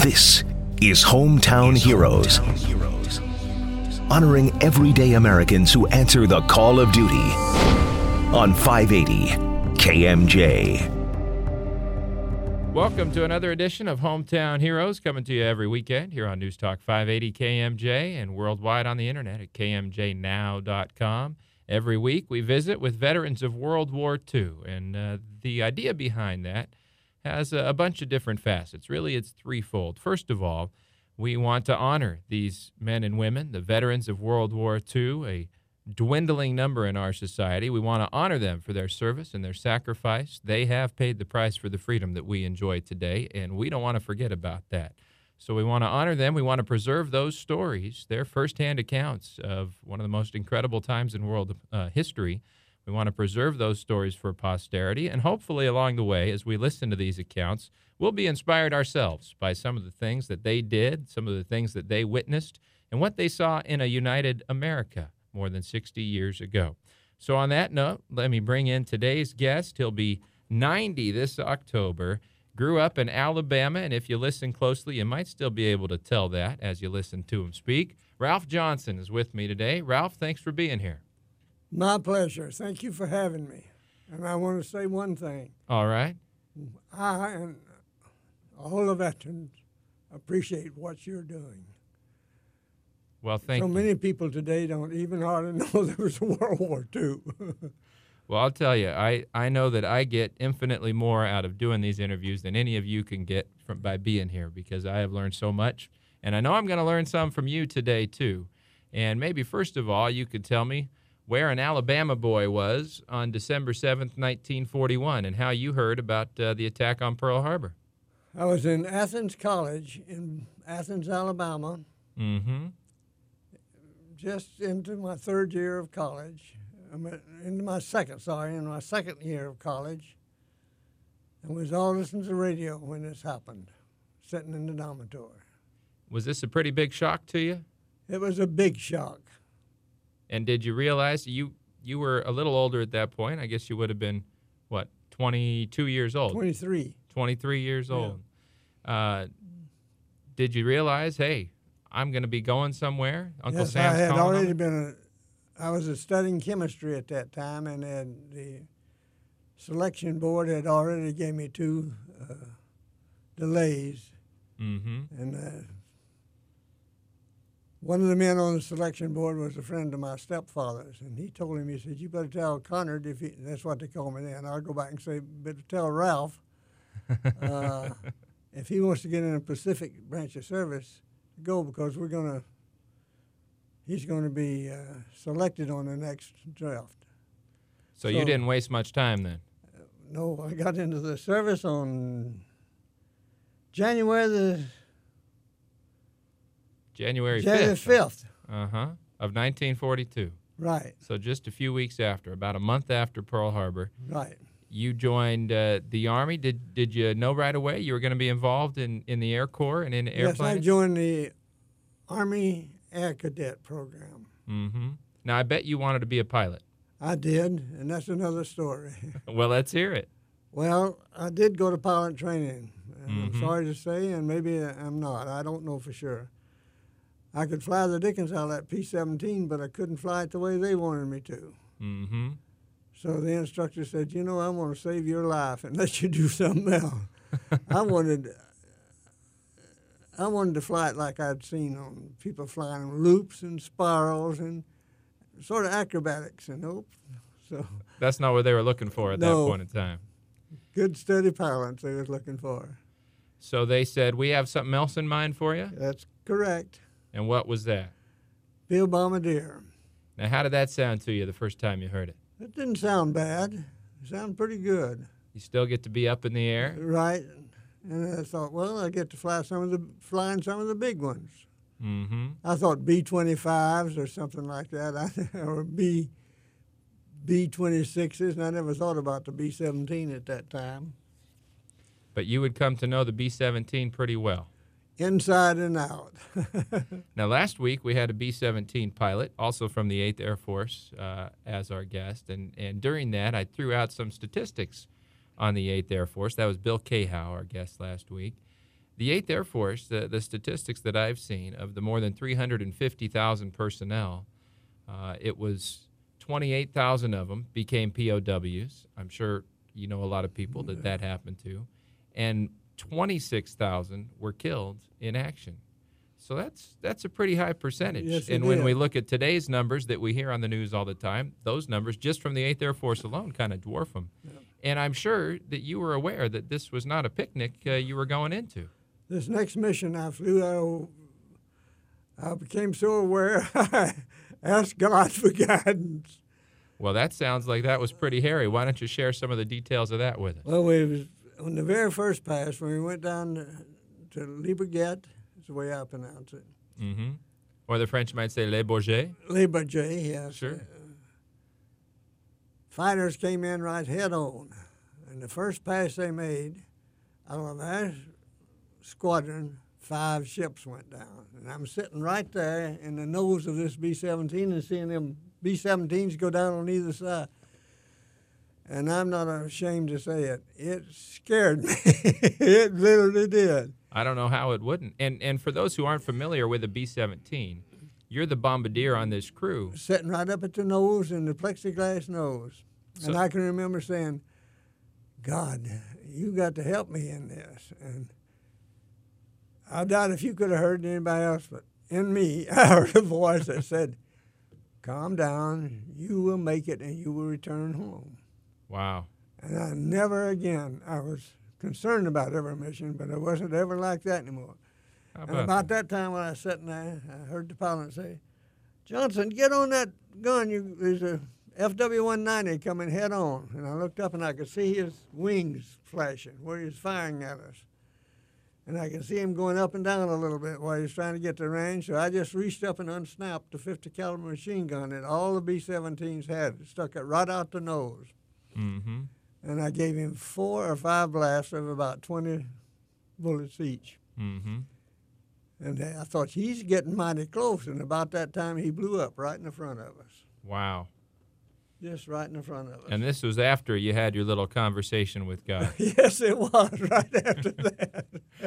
This is Hometown Heroes, honoring everyday Americans who answer the call of duty on 580 KMJ. Welcome to another edition of Hometown Heroes, coming to you every weekend here on News Talk 580 KMJ and worldwide on the internet at kmjnow.com. Every week we visit with veterans of World War II, and the idea behind that has a bunch of different facets. Really, it's threefold. First of all, we want to honor these men and women, the veterans of World War II, a dwindling number in our society. We want to honor them for their service and their sacrifice. They have paid the price for the freedom that we enjoy today, and we don't want to forget about that. So we want to honor them. We want to preserve those stories, their firsthand accounts of one of the most incredible times in world history. We want to preserve those stories for posterity, and hopefully along the way, as we listen to these accounts, we'll be inspired ourselves by some of the things that they did, some of the things that they witnessed, and what they saw in a united America more than 60 years ago. So on that note, let me bring in today's guest. He'll be 90 this October, grew up in Alabama, and if you listen closely, you might still be able to tell that as you listen to him speak. Ralph Johnson is with me today. Ralph, thanks for being here. My pleasure. Thank you for having me. And I want to say one thing. All right. I and all the veterans appreciate what you're doing. Well, thank you. So many people today don't even hardly know there was a World War II. Well, I'll tell you, I know that I get infinitely more out of doing these interviews than any of you can get by being here, because I have learned so much. And I know I'm going to learn some from you today, too. And maybe, first of all, you could tell me where an Alabama boy was on December 7th, 1941, and how you heard about the attack on Pearl Harbor. I was in Athens College in Athens, Alabama, just into my third year of college. In my second year of college. And we was all listening to the radio when this happened, sitting in the dormitory. Was this a pretty big shock to you? It was a big shock. And did you realize you were a little older at that point? I guess you would have been, 22 years old? 23. 23 years old. Did you realize, hey, I'm going to be going somewhere? Uncle yes, Sam's I had calling already on me? I was studying chemistry at that time, and the selection board had already gave me 2 delays. And one of the men on the selection board was a friend of my stepfather's, and he told him, he said, you better tell Conard, that's what they call me then. I'll go back and say, better tell Ralph, if he wants to get in a Pacific branch of service, go, because he's going to be selected on the next draft. So you didn't waste much time then? No, I got into the service on January 5th. Of 1942. Right. So just a few weeks after, about a month after Pearl Harbor. Right. You joined the Army. Did you know right away you were going to be involved in the Air Corps and in airplanes? Yes, I joined the Army Air Cadet program. Now, I bet you wanted to be a pilot. I did, and that's another story. Well, let's hear it. Well, I did go to pilot training. I'm sorry to say, and maybe I'm not. I don't know for sure. I could fly the dickens out of that P-17, but I couldn't fly it the way they wanted me to. So the instructor said, I want to save your life and let you do something else. I wanted to fly it like I'd seen on people flying loops and spirals and sort of acrobatics, So that's not what they were looking for at that point in time. Good, steady pilots they was looking for. So they said, we have something else in mind for you? That's correct. And what was that? Field Bombardier. Now, how did that sound to you the first time you heard it? It didn't sound bad. It sounded pretty good. You still get to be up in the air? Right. And I thought, well, I get to flying some of the big ones. I thought B-25s or something like that, or B-26s, and I never thought about the B-17 at that time. But you would come to know the B-17 pretty well. Inside and out. Now, last week we had a B-17 pilot, also from the 8th Air Force, as our guest. And during that, I threw out some statistics on the 8th Air Force. That was Bill Cahow, our guest last week. The 8th Air Force, the statistics that I've seen of the more than 350,000 personnel, it was 28,000 of them became POWs. I'm sure you know a lot of people that happened to. And 26,000 were killed in action. So that's a pretty high percentage. Yes, and when we look at today's numbers that we hear on the news all the time, those numbers just from the 8th Air Force alone kind of dwarf them. Yeah. And I'm sure that you were aware that this was not a picnic you were going into. This next mission I flew, I became so aware I asked God for guidance. Well, that sounds like that was pretty hairy. Why don't you share some of the details of that with us? Well, we was on the very first pass when we went down to Le Bourget. That's the way I pronounce it. Mm-hmm. Or the French might say Le Bourget. Le Bourget, yes. Sure. Fighters came in right head on. And the first pass they made, out of our squadron, 5 ships went down. And I'm sitting right there in the nose of this B-17 and seeing them B-17s go down on either side. And I'm not ashamed to say it. It scared me. It literally did. I don't know how it wouldn't. And for those who aren't familiar with a B-17, you're the bombardier on this crew. Sitting right up at the nose in the plexiglass nose. And I can remember saying, God, you got to help me in this. And I doubt if you could have heard anybody else, but in me, I heard a voice that said, calm down, you will make it, and you will return home. Wow. And I never again, I was concerned about every mission, but I wasn't ever like that anymore. And about that time when I was sitting there, I heard the pilot say, Johnson, get on that gun. There's a FW-190 coming head on. And I looked up and I could see his wings flashing where he was firing at us. And I could see him going up and down a little bit while he was trying to get to range. So I just reached up and unsnapped the 50 caliber machine gun that all the B-17s had. Stuck it right out the nose. Mm-hmm. And I gave him 4 or 5 blasts of about 20 bullets each. Mm-hmm. And I thought, he's getting mighty close. And about that time, he blew up right in the front of us. Wow. Just right in the front of us. And this was after you had your little conversation with God. Yes, it was, right after that.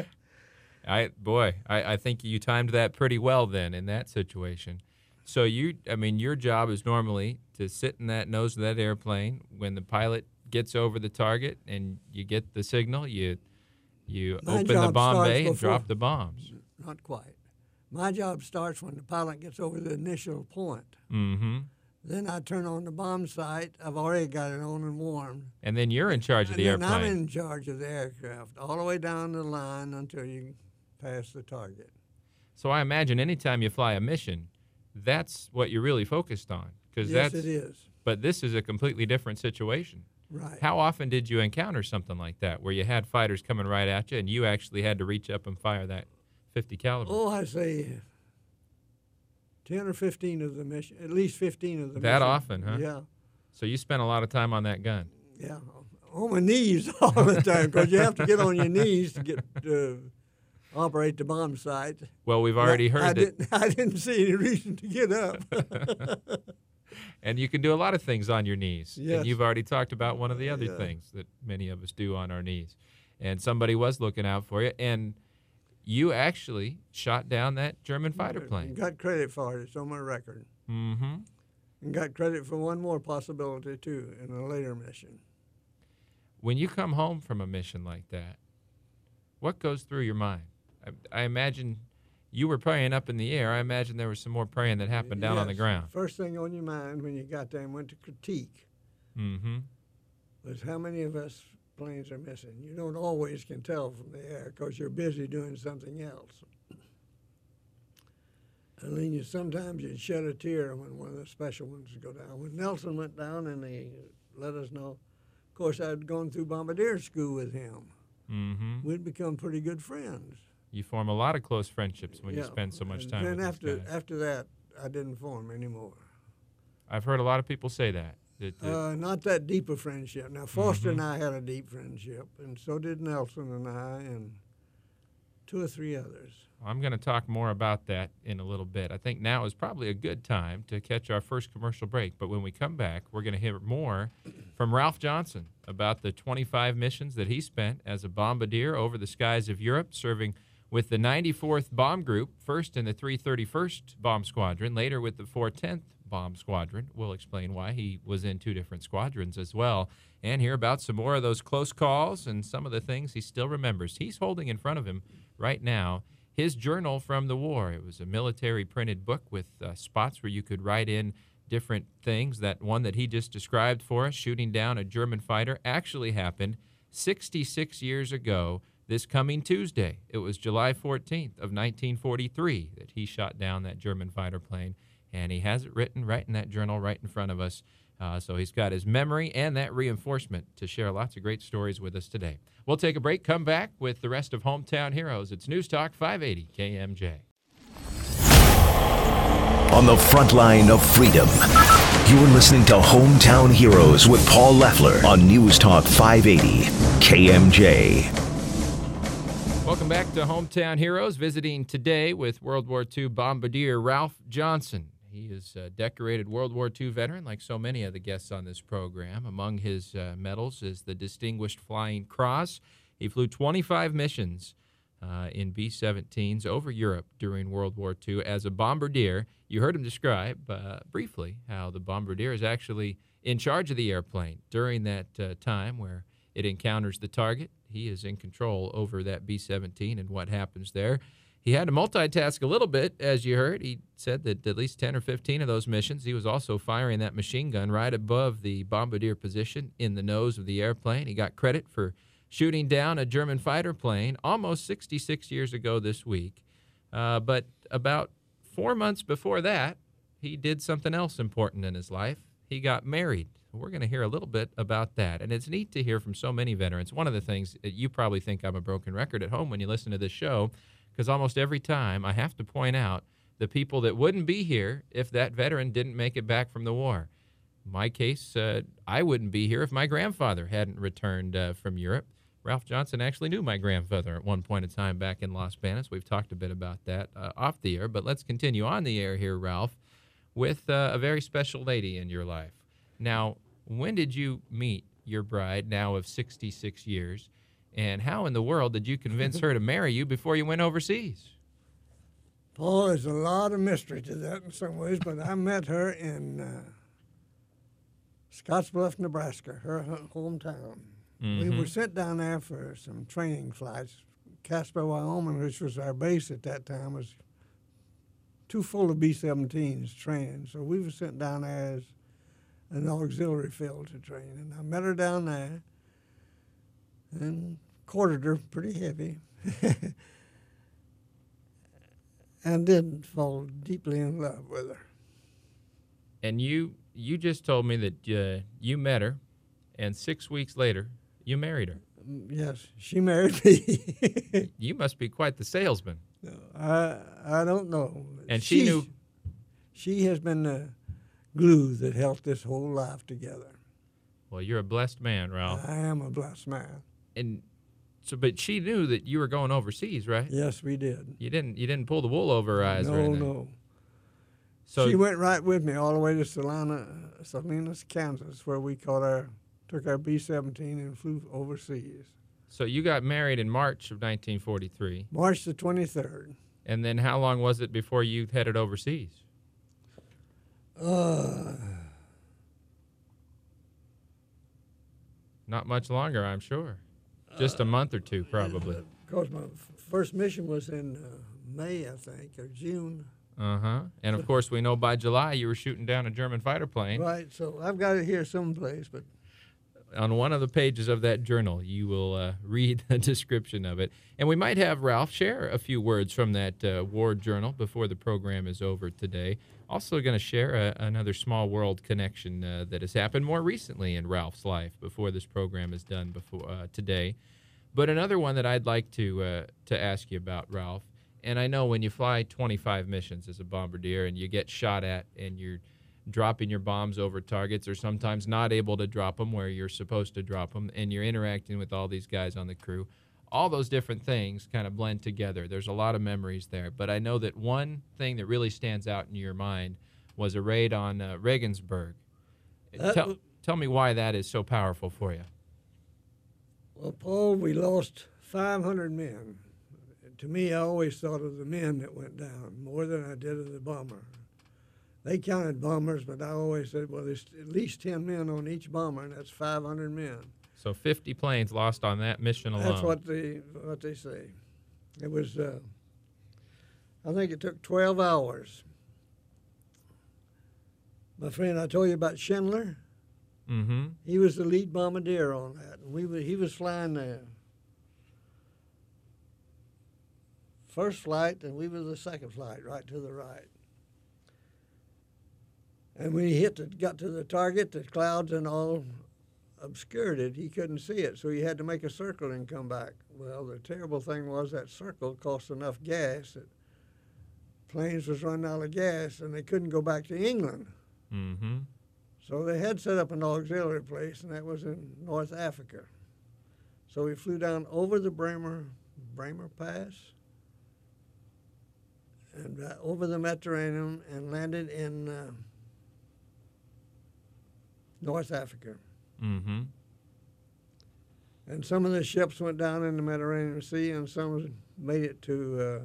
I think you timed that pretty well then in that situation. So your job is normally to sit in that nose of that airplane when the pilot gets over the target and you get the signal, you open the bomb bay and drop the bombs. Not quite. My job starts when the pilot gets over the initial point. Mm-hmm. Then I turn on the bomb sight. I've already got it on and warm. And then you're in charge of the airplane. I'm in charge of the aircraft all the way down the line until you pass the target. So I imagine anytime you fly a mission, that's what you're really focused on. Yes, it is. But this is a completely different situation. Right. How often did you encounter something like that, where you had fighters coming right at you and you actually had to reach up and fire that 50 caliber? Oh, I say 10 or 15 of the mission, at least 15 of the That often, huh? Yeah. So you spent a lot of time on that gun. Yeah, on my knees all the time, because you have to get on your knees to get operate the bomb sight. Well, we've already heard that. I didn't see any reason to get up. And you can do a lot of things on your knees. Yes. And you've already talked about one of the other things that many of us do on our knees. And somebody was looking out for you. And you actually shot down that German fighter plane. Got credit for it. It's on my record. Mm-hmm. And got credit for one more possibility, too, in a later mission. When you come home from a mission like that, what goes through your mind? I imagine you were praying up in the air. I imagine there was some more praying that happened down on the ground. First thing on your mind when you got there and went to critique was how many of us planes are missing. You don't always can tell from the air because you're busy doing something else. And then sometimes you'd shed a tear when one of the special ones would go down. When Nelson went down and they let us know, of course, I'd gone through bombardier school with him. Mm-hmm. We'd become pretty good friends. You form a lot of close friendships when you spend so much time with then these guys. after that, I didn't form anymore. I've heard a lot of people say that. Not that deep a friendship. Now, Foster and I had a deep friendship, and so did Nelson and I, and 2 or 3 others. I'm going to talk more about that in a little bit. I think now is probably a good time to catch our first commercial break. But when we come back, we're going to hear more from Ralph Johnson about the 25 missions that he spent as a bombardier over the skies of Europe, serving with the 94th Bomb Group, first in the 331st Bomb Squadron, later with the 410th Bomb Squadron. We'll explain why he was in 2 different squadrons as well, and hear about some more of those close calls and some of the things he still remembers. He's holding in front of him right now his journal from the war. It was a military printed book with spots where you could write in different things. That one that he just described for us, shooting down a German fighter, actually happened 66 years ago this coming Tuesday. It was July 14th of 1943 that he shot down that German fighter plane, and he has it written right in that journal right in front of us. So he's got his memory and that reinforcement to share lots of great stories with us today. We'll take a break, come back with the rest of Hometown Heroes. It's News Talk 580 KMJ. On the front line of freedom, you're listening to Hometown Heroes with Paul Leffler on News Talk 580 KMJ. Welcome back to Hometown Heroes, visiting today with World War II bombardier Ralph Johnson. He is a decorated World War II veteran, like so many of the guests on this program. Among his medals is the Distinguished Flying Cross. He flew 25 missions in B-17s over Europe during World War II as a bombardier. You heard him describe briefly how the bombardier is actually in charge of the airplane during that time where it encounters the target. He is in control over that B-17 and what happens there. He had to multitask a little bit, as you heard. He said that at least 10 or 15 of those missions, he was also firing that machine gun right above the bombardier position in the nose of the airplane. He got credit for shooting down a German fighter plane almost 66 years ago this week. But about 4 months before that, he did something else important in his life. He got married. We're going to hear a little bit about that. And it's neat to hear from so many veterans. One of the things, you probably think I'm a broken record at home when you listen to this show, because almost every time I have to point out the people that wouldn't be here if that veteran didn't make it back from the war. In my case, I wouldn't be here if my grandfather hadn't returned from Europe. Ralph Johnson actually knew my grandfather at one point in time back in Las Banas. We've talked a bit about that off the air, but let's continue on the air here, Ralph, with a very special lady in your life. Now, when did you meet your bride, now of 66 years? And how in the world did you convince her to marry you before you went overseas? Paul, there's a lot of mystery to that in some ways, but I met her in Scottsbluff, Nebraska, her hometown. Mm-hmm. We were sent down there for some training flights. Casper, Wyoming, which was our base at that time, was too full of B-17s training. So we were sent down there as an auxiliary field to train. And I met her down there and courted her pretty heavy and did fall deeply in love with her. And you just told me that you met her, and 6 weeks later, you married her. Yes, she married me. You must be quite the salesman. No, I don't know. And she knew. She has been the glue that held this whole life together. Well, you're a blessed man, Ralph. I am a blessed man. And so, but she knew that you were going overseas, right? Yes, we did. You didn't pull the wool over her eyes, or anything? No. So she went right with me all the way to Salinas, Kansas, where we took our B-17 and flew overseas. So you got married in March of 1943. March the 23rd. And then how long was it before you headed overseas? Not much longer, I'm sure. Just a month or two, probably. Because my first mission was in May, I think, or June. Uh-huh. And, of course, we know by July you were shooting down a German fighter plane. Right, so I've got it here someplace, but on one of the pages of that journal, you will read a description of it. And we might have Ralph share a few words from that war journal before the program is over today. Also going to share another small world connection that has happened more recently in Ralph's life before this program is done today. But another one that I'd like to ask you about, Ralph, and I know when you fly 25 missions as a bombardier and you get shot at and you're dropping your bombs over targets or sometimes not able to drop them where you're supposed to drop them, and you're interacting with all these guys on the crew, all those different things kind of blend together. There's a lot of memories there. But I know that one thing that really stands out in your mind was a raid on Regensburg. Tell me why that is so powerful for you. Well, Paul, we lost 500 men. To me, I always thought of the men that went down more than I did of the bomber. They counted bombers, but I always said, well, there's at least 10 men on each bomber, and that's 500 men. So 50 planes lost on that mission alone. That's what they say. It was, I think it took 12 hours. My friend, I told you about Schindler. Mm-hmm. He was the lead bombardier on that, and he was flying the first flight, and we were the second flight, right to the right. And when he got to the target, the clouds and all obscured it. He couldn't see it, so he had to make a circle and come back. Well, the terrible thing was that circle cost enough gas that planes was running out of gas, and they couldn't go back to England. Mm-hmm. So they had set up an auxiliary place, and that was in North Africa. So we flew down over the Bremer Pass and over the Mediterranean and landed in North Africa. Mm-hmm. And some of the ships went down in the Mediterranean Sea, and some made it to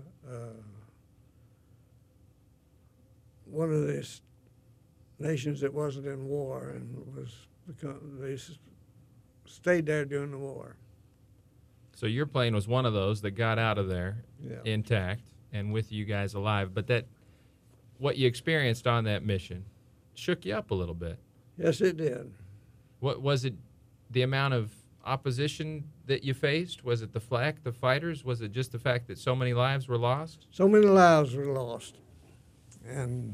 one of the nations that wasn't in war, and they stayed there during the war. So your plane was one of those that got out of there intact and with you guys alive. But what you experienced on that mission shook you up a little bit. Yes, it did. What was it? The amount of opposition that you faced? Was it the flak, the fighters? Was it just the fact that so many lives were lost? So many lives were lost, and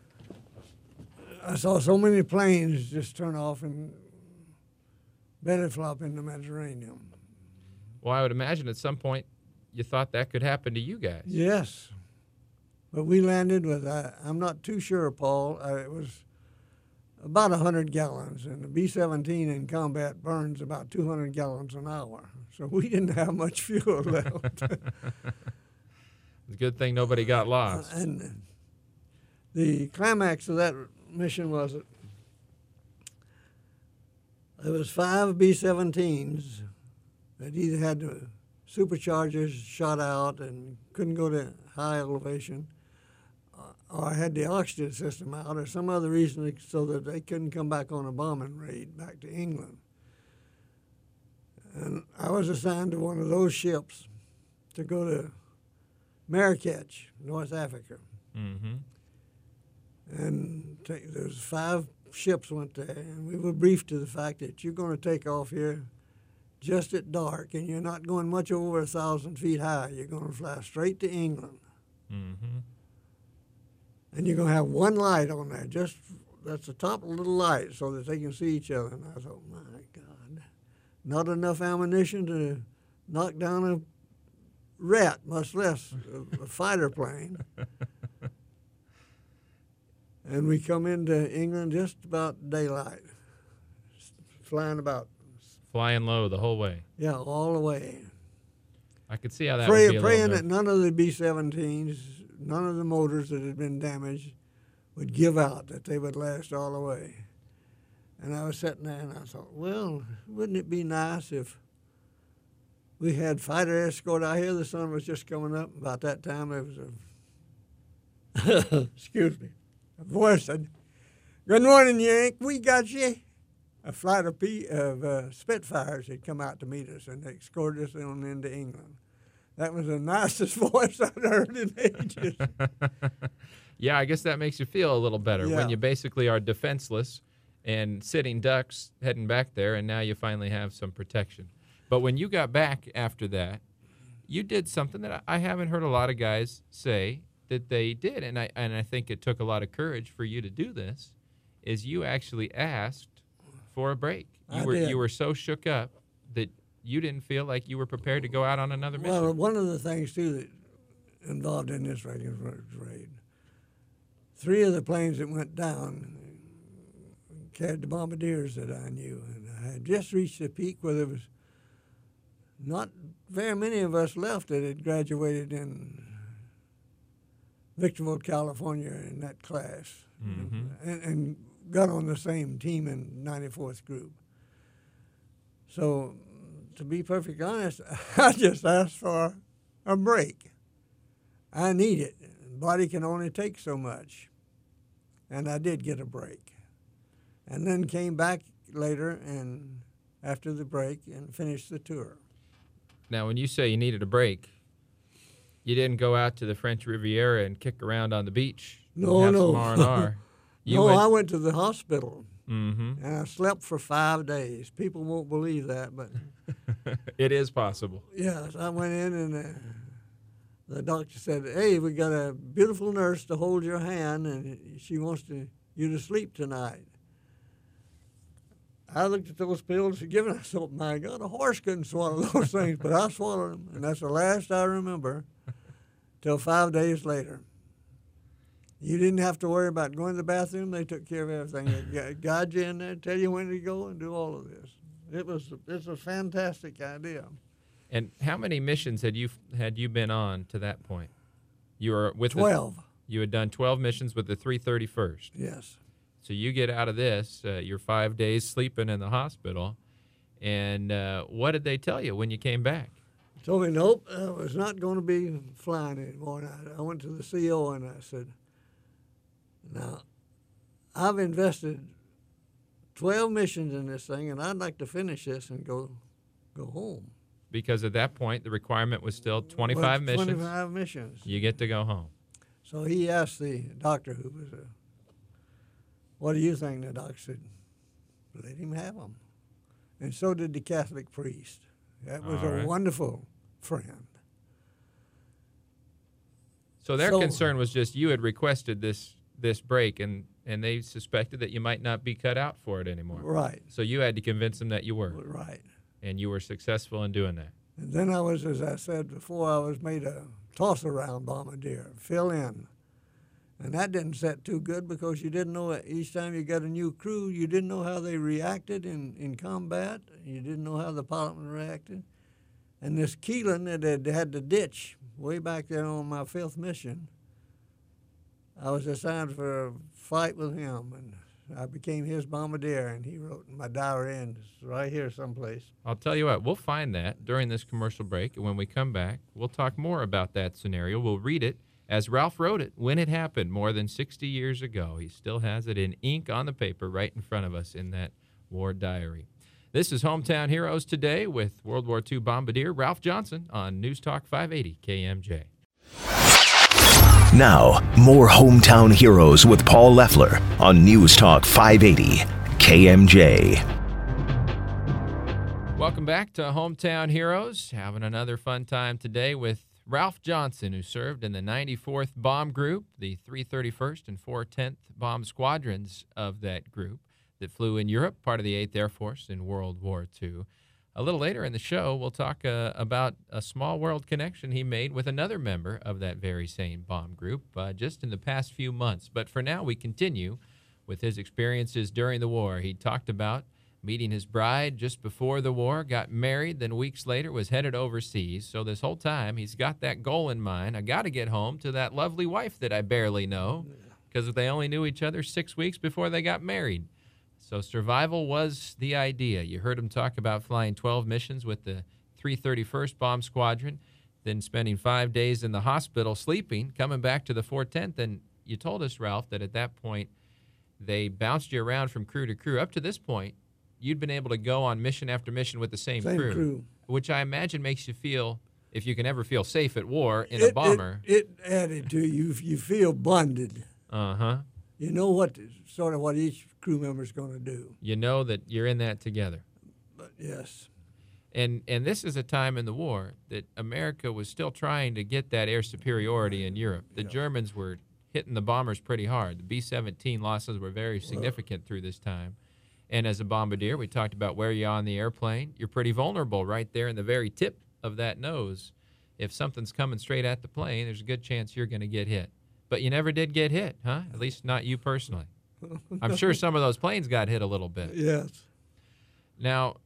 I saw so many planes just turn off and belly flop in the Mediterranean. Well, I would imagine at some point you thought that could happen to you guys. Yes, but we landed with, I'm not too sure, Paul, it was about 100 gallons, and the B-17 in combat burns about 200 gallons an hour, so we didn't have much fuel left. It's a good thing nobody got lost. And the climax of that mission was that there was 5 B-17s that either had the superchargers shot out and couldn't go to high elevation, or had the oxygen system out, or some other reason so that they couldn't come back on a bombing raid back to England. And I was assigned to one of those ships to go to Marrakech, North Africa. Mm-hmm. And there's 5 ships went there, and we were briefed to the fact that you're going to take off here just at dark, and you're not going much over 1,000 feet high. You're going to fly straight to England. Mm-hmm. And you're going to have one light on there, that's the top of a little light so that they can see each other. And I thought, my God, not enough ammunition to knock down a rat, much less a fighter plane. And we come into England just about daylight, flying about. Flying low the whole way. Yeah, all the way. I could see how that would be Praying that none of the B-17s, none of the motors that had been damaged would give out, that they would last all the way. And I was sitting there and I thought, well, wouldn't it be nice if we had fighter escort out here? The sun was just coming up. About that time, there was excuse me, a voice said, "Good morning, Yank. We got you." A flight of Spitfires had come out to meet us, and they escorted us on into England. That was the nicest voice I'd heard in ages. Yeah, I guess that makes you feel a little better when Yeah. you basically are defenseless and sitting ducks heading back there, and now you finally have some protection. But when you got back after that, you did something that I haven't heard a lot of guys say that they did, and I think it took a lot of courage for you to do this, is you actually asked for a break. You were so shook up that you didn't feel like you were prepared to go out on another mission. Well, one of the things, too, that involved in this raid, 3 of the planes that went down carried the bombardiers that I knew, and I had just reached the peak where there was not very many of us left that had graduated in Victorville, California in that class, and got on the same team in 94th Group. So, to be perfectly honest, I just asked for a break. I need it. The body can only take so much. And I did get a break. And then came back later and after the break and finished the tour. Now, when you say you needed a break, you didn't go out to the French Riviera and kick around on the beach. No, have no. Some R&R. I went to the hospital, and I slept for 5 days. People won't believe that, but it is possible. yes, I went in and the doctor said, "Hey, we got a beautiful nurse to hold your hand, and she wants you to sleep tonight." I looked at those pills and given. I thought, "My God, a horse couldn't swallow those things," but I swallowed them, and that's the last I remember. Till 5 days later. You didn't have to worry about going to the bathroom. They took care of everything. They guide you in there, tell you when to go, and do all of this. It's a fantastic idea. And how many missions had you been on to that point? You were with 12. You had done 12 missions with the 331st. Yes. So you get out of this, your 5 days sleeping in the hospital, and what did they tell you when you came back? Told me, nope, I was not going to be flying anymore. And I went to the CO and I said, "Now, I've invested 12 missions in this thing, and I'd like to finish this and go home." Because at that point, the requirement was still 25 missions. 25 missions. You get to go home. So he asked the doctor, who was "What do you think?" The doctor said, "Let him have them." And so did the Catholic priest. That was All right. a wonderful friend. So their concern was just you had requested this break, and they suspected that you might not be cut out for it anymore. Right. So you had to convince them that you were. Right. And you were successful in doing that. And then I was, as I said before, I was made a toss-around bombardier, fill in. And that didn't set too good because you didn't know, each time you got a new crew, you didn't know how they reacted in combat. You didn't know how the pilot reacted. And this Keelan that had the ditch way back there on my 5th mission, I was assigned for a fight with him, and I became his bombardier, and he wrote in my diary, and it's right here someplace. I'll tell you what, we'll find that during this commercial break, and when we come back, we'll talk more about that scenario. We'll read it as Ralph wrote it when it happened more than 60 years ago. He still has it in ink on the paper right in front of us in that war diary. This is Hometown Heroes Today with World War II bombardier Ralph Johnson on News Talk 580 KMJ. Now, more Hometown Heroes with Paul Leffler on News Talk 580 KMJ. Welcome back to Hometown Heroes. Having another fun time today with Ralph Johnson, who served in the 94th Bomb Group, the 331st and 410th Bomb Squadrons of that group that flew in Europe, part of the 8th Air Force in World War II. A little later in the show, we'll talk about a small world connection he made with another member of that very same bomb group just in the past few months. But for now, we continue with his experiences during the war. He talked about meeting his bride just before the war, got married, then weeks later was headed overseas. So this whole time, he's got that goal in mind. I got to get home to that lovely wife that I barely know, because they only knew each other 6 weeks before they got married. So survival was the idea. You heard him talk about flying 12 missions with the 331st Bomb Squadron, then spending 5 days in the hospital sleeping, coming back to the 410th. And you told us, Ralph, that at that point they bounced you around from crew to crew. Up to this point, you'd been able to go on mission after mission with the same crew, which I imagine makes you feel, if you can ever feel safe at war in a bomber. It added to you. You feel bonded. Uh-huh. You know what each crew member is going to do. You know that you're in that together. But yes. And this is a time in the war that America was still trying to get that air superiority in Europe. The Germans were hitting the bombers pretty hard. The B-17 losses were very significant through this time. And as a bombardier, we talked about where you're on the airplane. You're pretty vulnerable right there in the very tip of that nose. If something's coming straight at the plane, there's a good chance you're going to get hit. But you never did get hit, huh? At least not you personally. I'm sure some of those planes got hit a little bit. Yes. Now,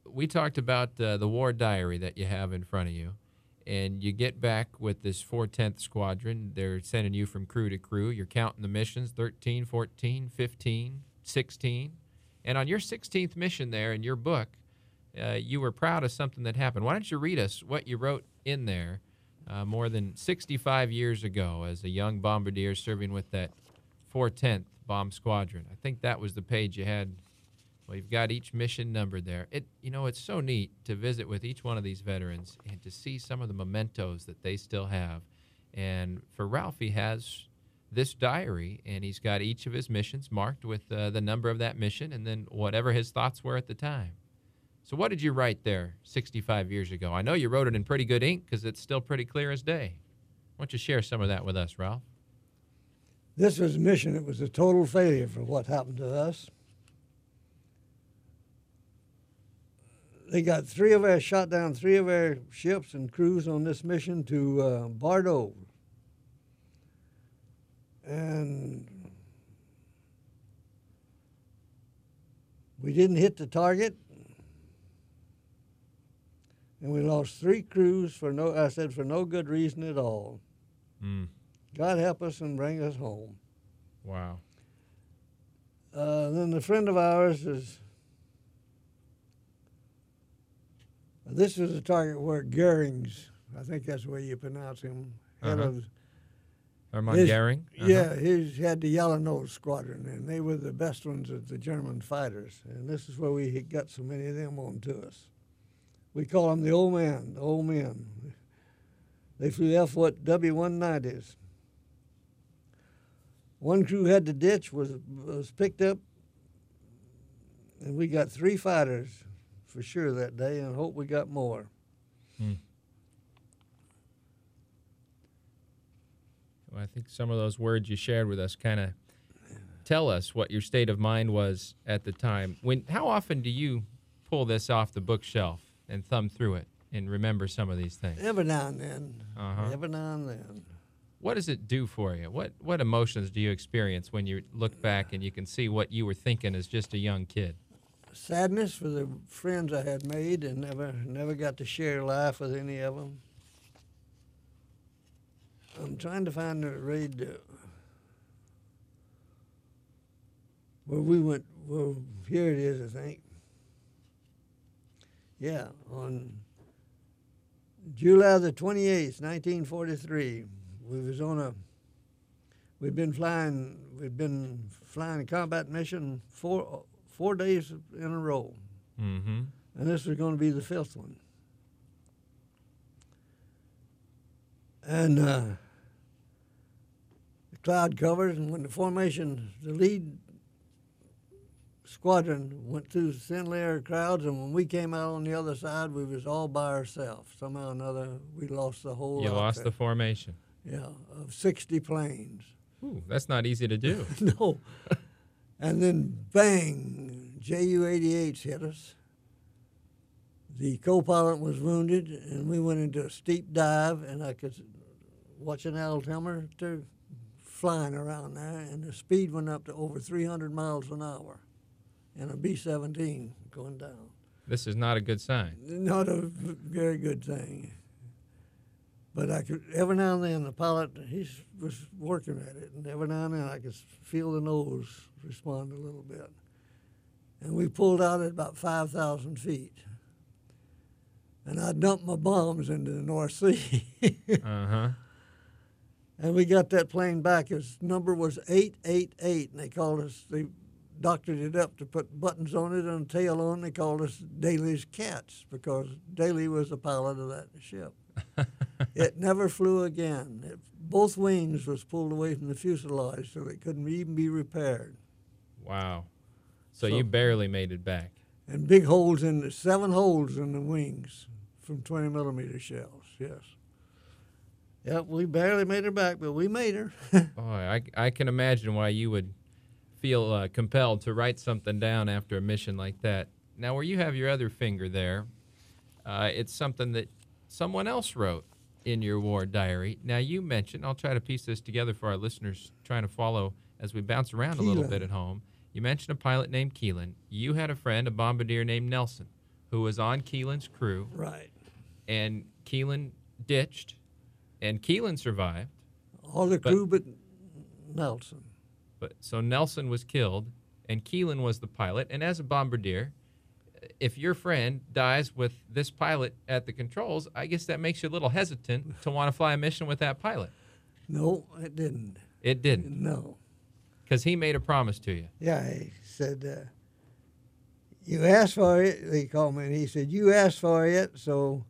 we talked about the war diary that you have in front of you, and you get back with this 410th Squadron. They're sending you from crew to crew. You're counting the missions, 13, 14, 15, 16. And on your 16th mission there in your book, you were proud of something that happened. Why don't you read us what you wrote in there more than 65 years ago as a young bombardier serving with that 410th Bomb Squadron? I think that was the page you had. Well, you've got each mission numbered there. It's so neat to visit with each one of these veterans and to see some of the mementos that they still have. And for Ralph, he has this diary, and he's got each of his missions marked with the number of that mission and then whatever his thoughts were at the time. So what did you write there 65 years ago? I know you wrote it in pretty good ink because it's still pretty clear as day. Why don't you share some of that with us, Ralph? This was a mission. It was a total failure for what happened to us. They shot down three of our ships and crews on this mission to Bordeaux. And we didn't hit the target. And we lost three crews for no good reason at all. God help us and bring us home. Wow. Then a friend of ours this was a target where Goering's, I think that's the way you pronounce him, head of Hermann Goering? Yeah, he had the Yellow Nose Squadron, and they were the best ones of the German fighters. And this is where we got so many of them on to us. We call them the old men. They flew W-190s. One crew had to ditch, was picked up, and we got three fighters for sure that day, and hope we got more. Well, I think some of those words you shared with us kind of tell us what your state of mind was at the time. How often do you pull this off the bookshelf and thumb through it and remember some of these things? Every now and then. Every now and then. What does it do for you? What emotions do you experience when you look back and you can see what you were thinking as just a young kid? Sadness for the friends I had made and never got to share life with any of them. I'm trying to find the raid where we went. Well, here it is, I think. Yeah, on July the 28th, 1943, we'd been flying a combat mission four days in a row. Mm-hmm. And this was going to be the fifth one. And the cloud covered, and when the lead squadron went through the thin layer of clouds, and when we came out on the other side, we was all by ourselves. Somehow or another, we lost the whole You outfit. lost the formation. Yeah, of 60 planes. Ooh, that's not easy to do. No. And then, bang, Ju-88s hit us. The co-pilot was wounded, and we went into a steep dive, and I could watch an altimeter flying around there, and the speed went up to over 300 miles an hour in a B-17 going down. This is not a good sign. Not a very good thing. But I could, every now and then, the pilot, he was working at it, and every now and then I could feel the nose respond a little bit. And we pulled out at about 5,000 feet. And I dumped my bombs into the North Sea. Uh-huh. And we got that plane back. His number was 888, and they doctored it up to put buttons on it and a tail on. They called us Daly's Cats because Daly was the pilot of that ship. It never flew again. Both wings was pulled away from the fuselage so it couldn't even be repaired. Wow. So you barely made it back. And big holes 7 holes in the wings from 20 millimeter shells, yes. Yep, we barely made her back, but we made her. Boy, I can imagine why you would feel compelled to write something down after a mission like that. Now, where you have your other finger there, it's something that someone else wrote in your war diary. Now, you mentioned, I'll try to piece this together for our listeners trying to follow as we bounce around a little bit at home. You mentioned a pilot named Keelan. You had a friend, a bombardier named Nelson. who was on Keelan's crew, Right. and Keelan ditched, and Keelan survived. All the crew but Nelson. But so Nelson was killed, and Keelan was the pilot. And as a bombardier, if your friend dies with this pilot at the controls, I guess that makes you a little hesitant to want to fly a mission with that pilot. No, it didn't. It didn't, No. because he made a promise to you. Yeah, he said, you asked for it. They called me, and he said, you asked for it, so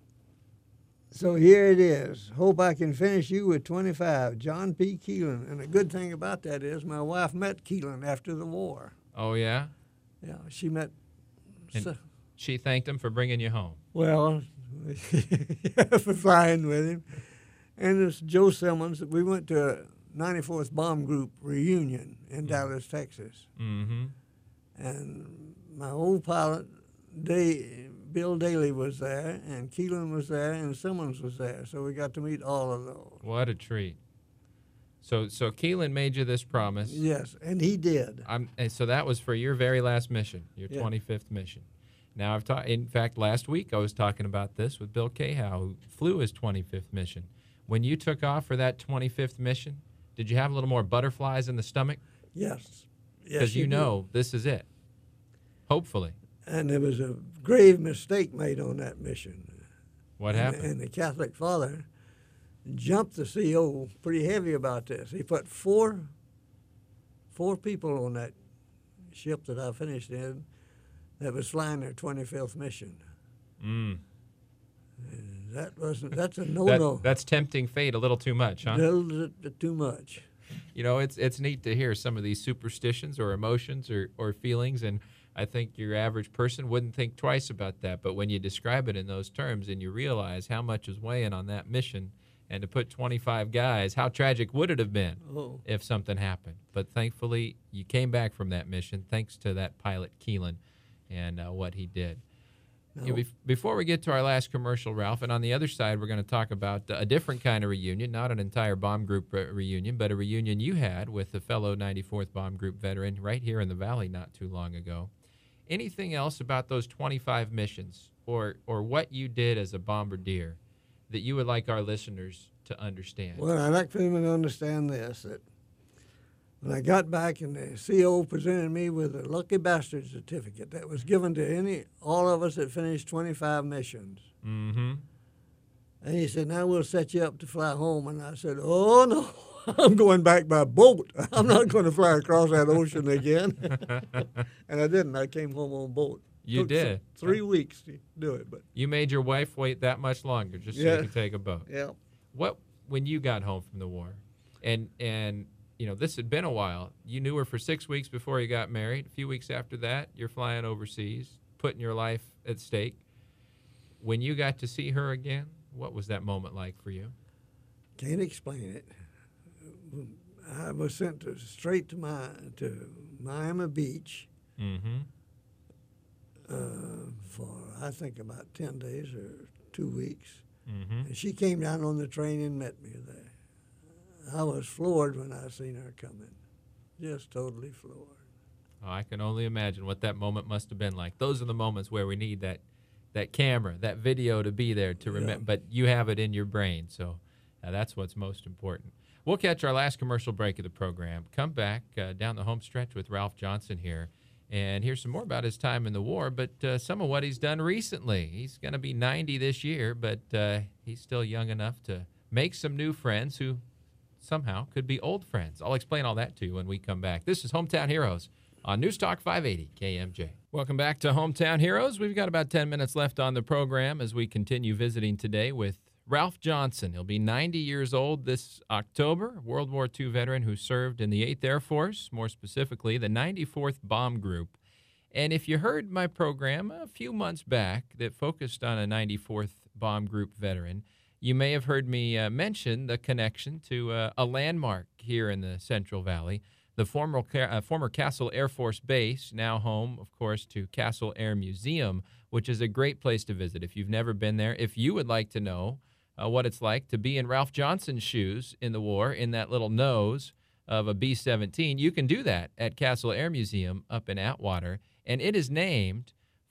here it is. Hope I can finish you with 25. John P. Keelan. And the good thing about that is my wife met Keelan after the war. Oh, yeah? Yeah, she met. And she thanked him for bringing you home. Well, for flying with him. And it's Joe Simmons. We went to a 94th Bomb Group reunion in Dallas, Texas. Mm-hmm. And my old pilot, Bill Daly, was there, and Keelan was there, and Simmons was there. So we got to meet all of those. What a treat. So Keelan made you this promise. Yes, and he did. And so that was for your very last mission, your Yeah. 25th mission. Now, in fact, last week I was talking about this with Bill Cahow, who flew his 25th mission. When you took off for that 25th mission, did you have a little more butterflies in the stomach? Yes. Because you know this is it. Hopefully. And there was a grave mistake made on that mission. What happened? And the Catholic father jumped the CO pretty heavy about this. He put four people on that ship that I finished in that was flying their 25th mission. Mm. That's a no-no. That's tempting fate a little too much, huh? Little too much. You know, it's neat to hear some of these superstitions or emotions or feelings, and I think your average person wouldn't think twice about that. But when you describe it in those terms and you realize how much is weighing on that mission, and to put 25 guys, how tragic would it have been if something happened? But thankfully, you came back from that mission thanks to that pilot, Keelan, and what he did. No. You know, before we get to our last commercial, Ralph, and on the other side, we're going to talk about a different kind of reunion, not an entire bomb group reunion, but a reunion you had with a fellow 94th Bomb Group veteran right here in the Valley not too long ago. Anything else about those 25 missions or what you did as a bombardier that you would like our listeners to understand? Well, I'd like for them to understand this, that when I got back and the CO presented me with a Lucky Bastard certificate that was given to all of us that finished 25 missions. Mm-hmm. And he said, now we'll set you up to fly home. And I said, oh, no, I'm going back by boat. I'm not going to fly across that ocean again. And I didn't. I came home on boat. You did. 3 weeks to do it. But You made your wife wait that much longer just so you could take a boat. Yeah. When you got home from the war, and you know, this had been a while. You knew her for 6 weeks before you got married. A few weeks after that, you're flying overseas, putting your life at stake. When you got to see her again, what was that moment like for you? Can't explain it. I was sent straight to Miami Beach Mm-hmm. for, I think, about 10 days or 2 weeks. Mm-hmm. And she came down on the train and met me there. I was floored when I seen her coming, just totally floored. Oh, I can only imagine what that moment must have been like. Those are the moments where we need that camera, that video to be there to remember. But you have it in your brain, so that's what's most important. We'll catch our last commercial break of the program. Come back down the home stretch with Ralph Johnson here and hear some more about his time in the war, but some of what he's done recently. He's going to be 90 this year, but he's still young enough to make some new friends who somehow could be old friends. I'll explain all that to you when we come back. This is Hometown Heroes on News Talk 580 KMJ. Welcome back to Hometown Heroes. We've got about 10 minutes left on the program as we continue visiting today with Ralph Johnson. He'll be 90 years old this October, World War II veteran who served in the 8th Air Force, more specifically the 94th Bomb Group. And if you heard my program a few months back that focused on a 94th Bomb Group veteran, you may have heard me mention the connection to a landmark here in the Central Valley, the former Castle Air Force Base, now home, of course, to Castle Air Museum, which is a great place to visit if you've never been there. If you would like to know what it's like to be in Ralph Johnson's shoes in the war, in that little nose of a B-17, you can do that at Castle Air Museum up in Atwater, and it is named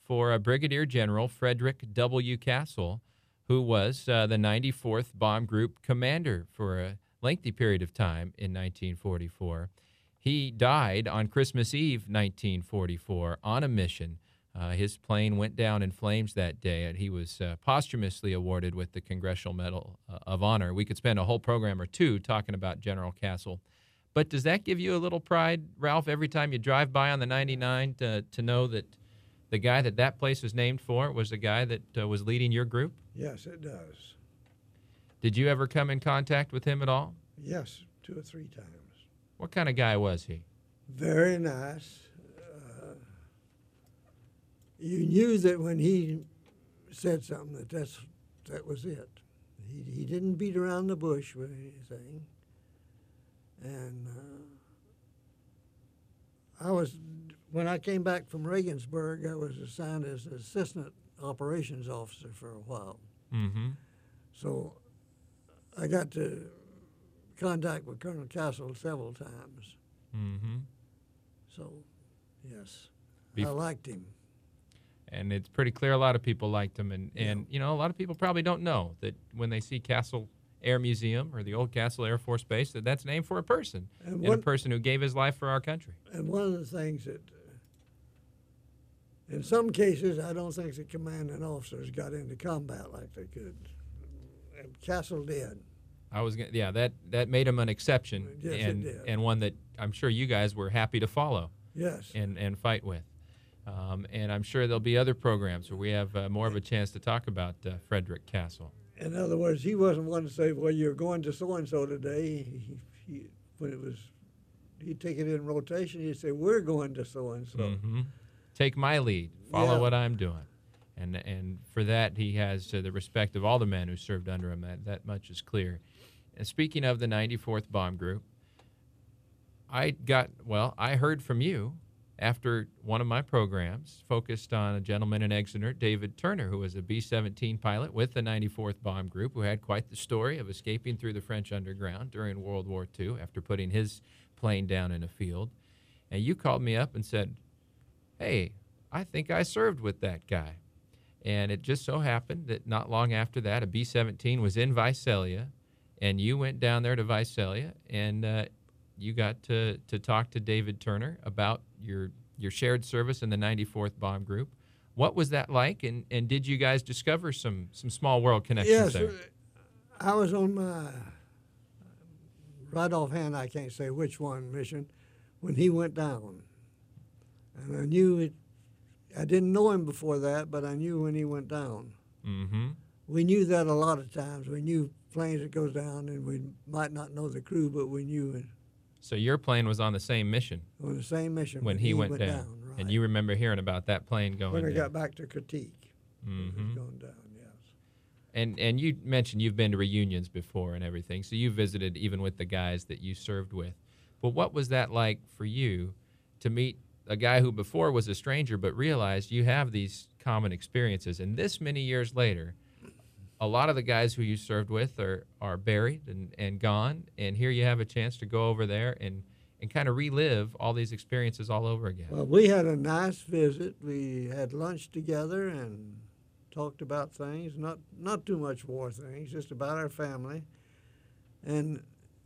for Brigadier General Frederick W. Castle, who was the 94th Bomb Group commander for a lengthy period of time in 1944. He died on Christmas Eve, 1944, on a mission. His plane went down in flames that day, and he was posthumously awarded with the Congressional Medal of Honor. We could spend a whole program or two talking about General Castle. But does that give you a little pride, Ralph, every time you drive by on the 99 to know that the guy that place was named for was the guy that was leading your group? Yes, it does. Did you ever come in contact with him at all? Yes, 2 or 3 times. What kind of guy was he? Very nice. You knew that when he said something that was it. He didn't beat around the bush with anything. And when I came back from Regensburg, I was assigned as assistant operations officer for a while. Mm-hmm. So I got to contact with Colonel Castle several times. Mm-hmm. So, yes, I liked him. And it's pretty clear a lot of people liked him. And you know, a lot of people probably don't know that when they see Castle Air Museum or the old Castle Air Force Base, that's named for a person, and a person who gave his life for our country. And one of the things that, in some cases, I don't think the commanding officers got into combat like they could. And Castle did. That made him an exception, Yes, it did. And one that I'm sure you guys were happy to follow. Yes. And fight with. And I'm sure there'll be other programs where we have more of a chance to talk about Frederick Castle. In other words, he wasn't one to say, well, you're going to so-and-so today. He'd take it in rotation, he'd say, we're going to so-and-so. Mm-hmm. Take my lead. Follow what I'm doing. And for that, he has the respect of all the men who served under him. That much is clear. And speaking of the 94th Bomb Group, I heard from you after one of my programs focused on a gentleman in Exeter, David Turner, who was a B-17 pilot with the 94th Bomb Group, who had quite the story of escaping through the French underground during World War II after putting his plane down in a field. And you called me up and said, hey, I think I served with that guy. And it just so happened that not long after that, a B-17 was in Visalia, and you went down there to Visalia, and you got to talk to David Turner about your shared service in the 94th Bomb Group. What was that like, and did you guys discover some small world connections there? Yes, I was on my, right offhand, I can't say which one mission, when he went down. And I knew it. I didn't know him before that, but I knew when he went down. Mm-hmm. We knew that a lot of times. We knew planes that goes down, and we might not know the crew, but we knew it. So your plane was on the same mission? On the same mission. When he went down. Right. And you remember hearing about that plane going down? When I got back to Critique. Mm-hmm. It was going down, yes. And you mentioned you've been to reunions before and everything, so you visited even with the guys that you served with. But what was that like for you to meet a guy who before was a stranger but realized you have these common experiences? And this many years later, a lot of the guys who you served with are buried and gone, and here you have a chance to go over there and kind of relive all these experiences all over again. Well, we had a nice visit. We had lunch together and talked about things, not too much war things, just about our family. And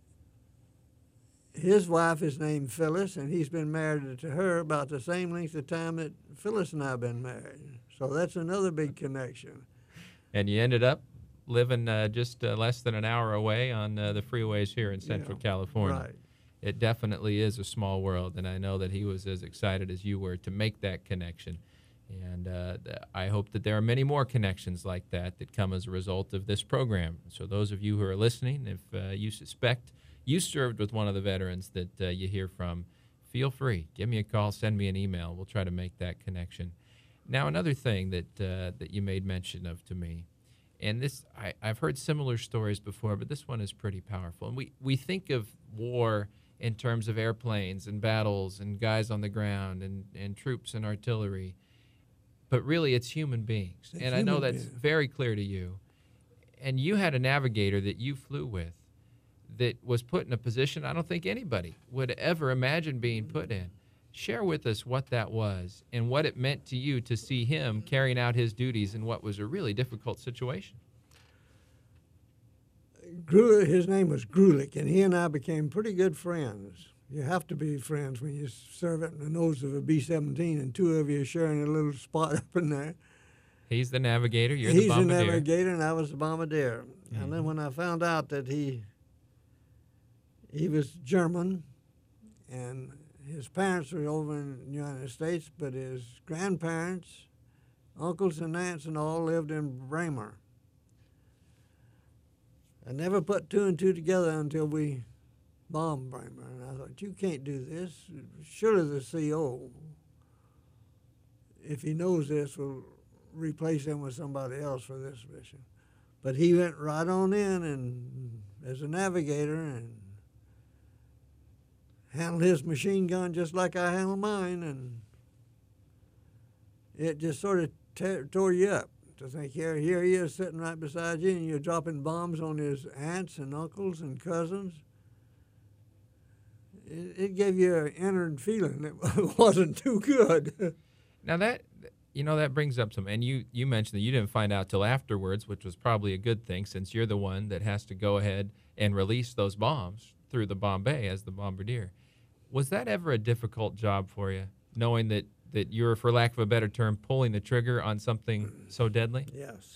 his wife is named Phyllis, and he's been married to her about the same length of time that Phyllis and I have been married. So that's another big connection. And you ended up living just less than an hour away on the freeways here in Central California. Right. It definitely is a small world, and I know that he was as excited as you were to make that connection. And I hope that there are many more connections like that come as a result of this program. So those of you who are listening, if you suspect you served with one of the veterans that you hear from, feel free. Give me a call, send me an email. We'll try to make that connection. Now, another thing that you made mention of to me, and this I've heard similar stories before, but this one is pretty powerful. And we think of war in terms of airplanes and battles and guys on the ground and troops and artillery, but really it's human beings. And I know that's very clear to you. And you had a navigator that you flew with that was put in a position I don't think anybody would ever imagine being put in. Share with us what that was and what it meant to you to see him carrying out his duties in what was a really difficult situation. His name was Grulich, and he and I became pretty good friends. You have to be friends when you serve it in the nose of a B-17 and two of you are sharing a little spot up in there. He's the navigator, you're the bombardier. He's the navigator, and I was the bombardier. Mm-hmm. And then when I found out that he was German, and his parents were over in the United States, but his grandparents, uncles and aunts and all lived in Bremer. I never put two and two together until we bombed Bremer. And I thought, you can't do this. Surely the CO, if he knows this, will replace him with somebody else for this mission. But he went right on in and as a navigator and handled his machine gun just like I handled mine, and it just sort of tore you up to think, here he is sitting right beside you, and you're dropping bombs on his aunts and uncles and cousins. It gave you an inner feeling that wasn't too good. Now that brings up some, and you mentioned that you didn't find out till afterwards, which was probably a good thing since you're the one that has to go ahead and release those bombs through the Bombay as the bombardier. Was that ever a difficult job for you, knowing that you're, for lack of a better term, pulling the trigger on something so deadly? Yes.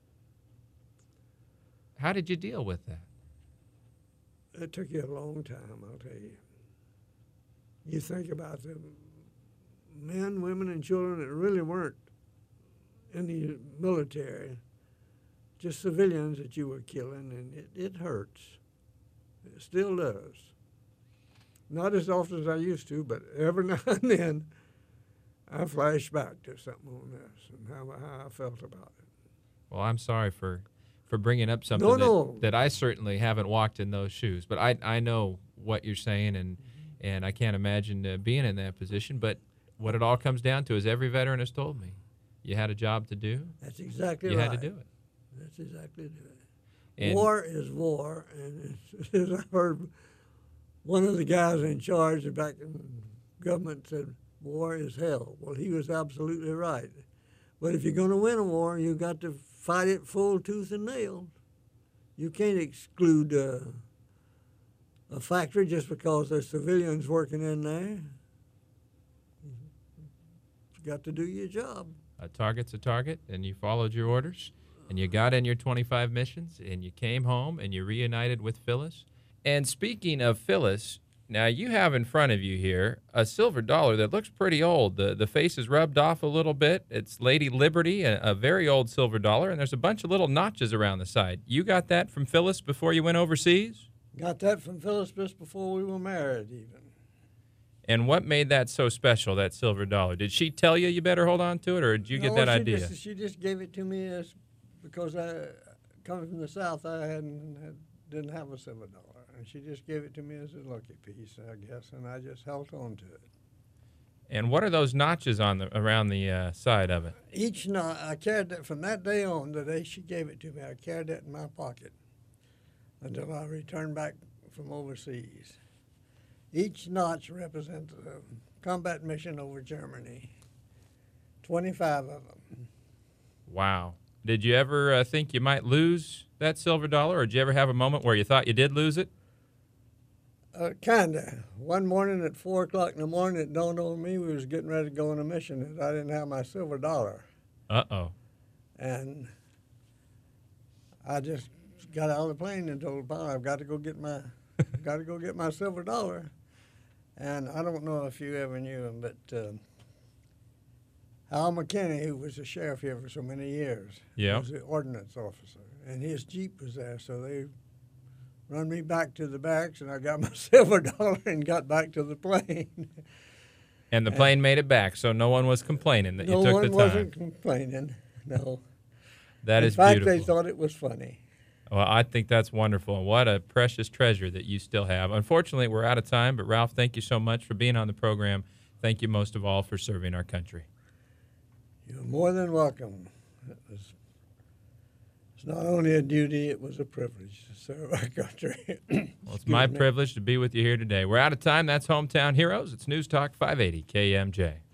How did you deal with that? It took you a long time, I'll tell you. You think about the men, women, and children that really weren't in the military, just civilians that you were killing, and it hurts. It still does. Not as often as I used to, but every now and then I flash back to something on this and how I felt about it. Well, I'm sorry for bringing up something that I certainly haven't walked in those shoes, but I know what you're saying, and I can't imagine being in that position. But what it all comes down to is every veteran has told me, you had a job to do. That's exactly right. You had to do it. That's exactly it. And war is war, and as I heard one of the guys in charge back in government said, war is hell. Well, he was absolutely right. But if you're going to win a war, you've got to fight it full tooth and nail. You can't exclude a factory just because there's civilians working in there. You've got to do your job. A target's a target, and you followed your orders, and you got in your 25 missions, and you came home, and you reunited with Phyllis. And speaking of Phyllis, now you have in front of you here a silver dollar that looks pretty old. The face is rubbed off a little bit. It's Lady Liberty, a very old silver dollar, and there's a bunch of little notches around the side. You got that from Phyllis before you went overseas? Got that from Phyllis just before we were married, even. And what made that so special, that silver dollar? Did she tell you better hold on to it, or did you get that idea? She just gave it to me because coming from the South, didn't have a silver dollar. And she just gave it to me as a lucky piece, I guess, and I just held on to it. And what are those notches around the side of it? Each knot, I carried that from that day on, the day she gave it to me, I carried that in my pocket until I returned back from overseas. Each notch represents a combat mission over Germany, 25 of them. Wow. Did you ever think you might lose that silver dollar, or did you ever have a moment where you thought you did lose it? Kinda. One morning at 4 o'clock in the morning, it dawned on me we was getting ready to go on a mission, and I didn't have my silver dollar. Uh-oh. And I just got out of the plane and told the pilot, I've got to go get my silver dollar. And I don't know if you ever knew him, but Hal McKinney, who was the sheriff here for so many years, was the ordnance officer, and his Jeep was there, so they run me back to the barracks, and I got my silver dollar and got back to the plane. And the plane made it back, so no one was complaining that you took the time. No one wasn't complaining, no. That is beautiful. In fact, they thought it was funny. Well, I think that's wonderful, and what a precious treasure that you still have. Unfortunately, we're out of time, but Ralph, thank you so much for being on the program. Thank you most of all for serving our country. You're more than welcome. It was It's not only a duty, it was a privilege to serve our country. Well, it's my privilege to be with you here today. We're out of time. That's Hometown Heroes. It's News Talk 580 KMJ.